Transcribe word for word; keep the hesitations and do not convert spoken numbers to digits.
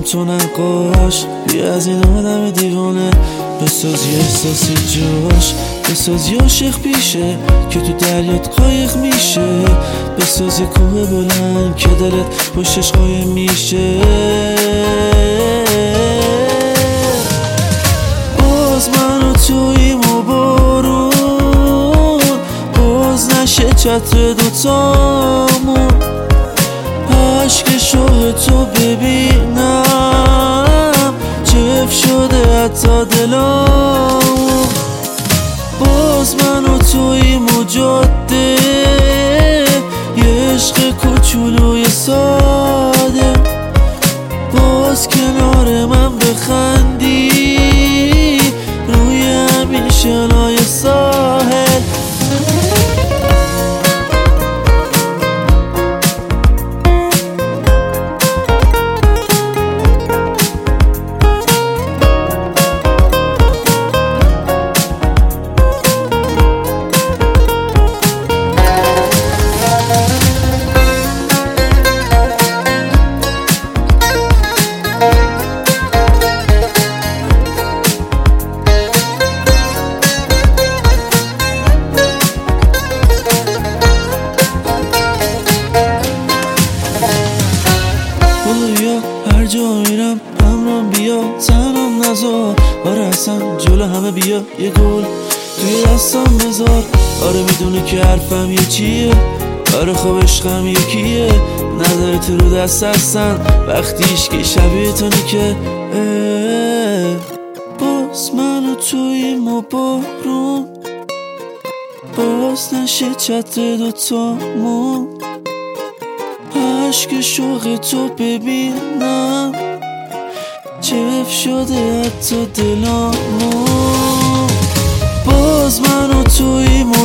تو نقاش، بیا از این آدم دیوانه بساز یه احساسی جاش، بساز یه عاشق پیشه که تو دریات قایق میشه، بساز یه کوه بلند که دلت پشتش قایم میشه. باز من و توییم و بارون، باز نشه چتر دوتامون، عشق شوق تو ببینم چف شده حتی دلامون. باز من و توییم و جاده، یه عشق کوچولوی ساده، باز کنار من بخندی روی همین شنای ساحل. هر جا میرم همرام بیا، تنم نذار، آره اصلا جلو همه بیا، یه گل توی دستم بذار. آره میدونه که حرفم یه چیه، آره خب عشقم یکیه، نداره تو رو دست هستن وقتیش که شبیه تونی که باز من و توییم و بارون، باز نشه چتر دوتامون، عشق شوق تو ببینم چف شده حتی دلامون. باز من و توییم و